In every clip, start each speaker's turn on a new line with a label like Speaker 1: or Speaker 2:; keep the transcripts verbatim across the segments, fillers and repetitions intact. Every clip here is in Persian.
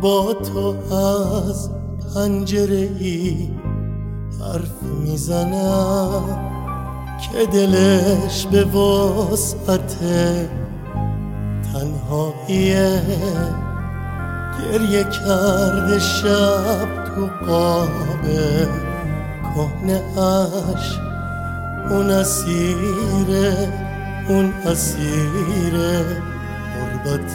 Speaker 1: با تو از پنجره ای حرف میزنم که دلش به وسعت تنهاییه. گریه کرده شب تو قاب کهنه اش، اون اسیره اون اسیره غربت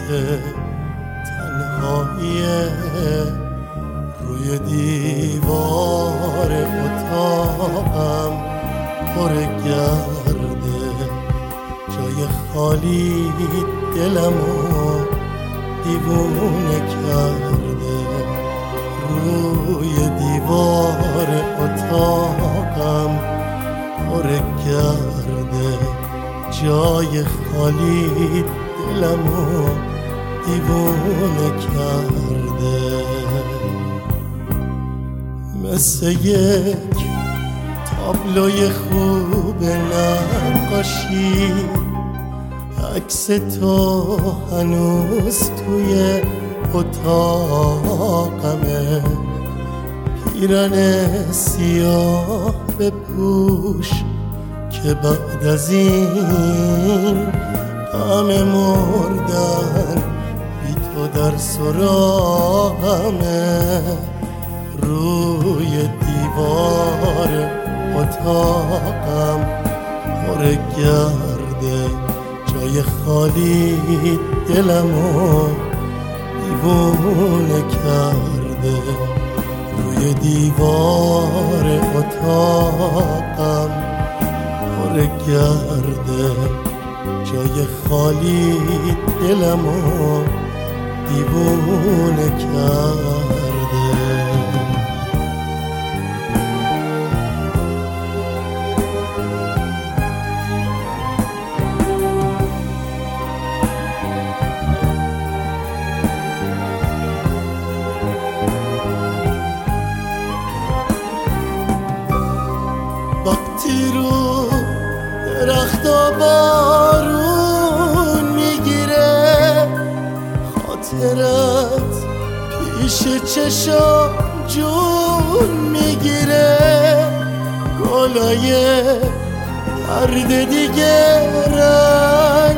Speaker 1: تنهاییه. روی دیوار اتاقم پر گرده، جای خالی دلمو دیوونه کرده. روی دیوار اتاقم پر گرده، جای خالی دلمو دیوونه کرده. مثل یک تابلوی خوب نقاشی عکس تو هنوز توی اتاقمه. پیرن سیاه بپوش که بعد از این غم مردن بی تو در سراغمه. روی دیوار اتاقم پر گرده، جای خالی دلمو دیوونه کرده. روی دیوار اتاقم پر گرده، جای خالی دلمو دیوونه کرده. وقتی رو درختا بارون میگیره، خاطرت پیش چشام جون میگیره. گلای ورد دیگه رنگ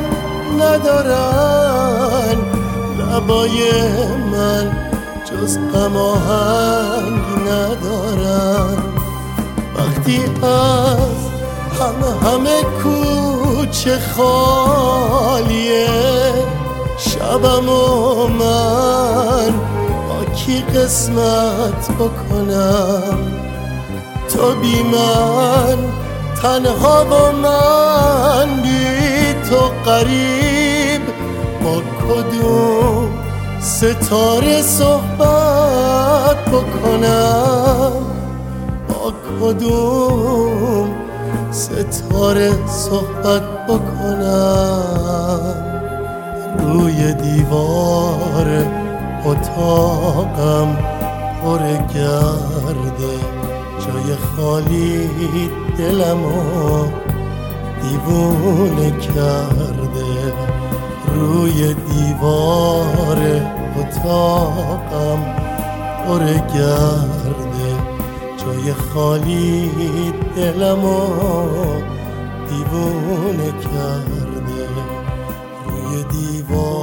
Speaker 1: ندارن، لبای من جز غم آهنگ ندارن. وقتی از همه همه کوچه خالیه، شبم و من با کی قسمت بکنم؟ تو بی من تنها و من بی تو غریب. با کدوم ستاره صحبت بکنم؟ با کدوم ستاره صحبت بکنم؟ روی دیوار اتاقم پر گرده، جای خالی دلمو دیوونه کرده. روی دیوار اتاقم پر گرده، جای خالی دلمو دیوونه کرده. روی دیوار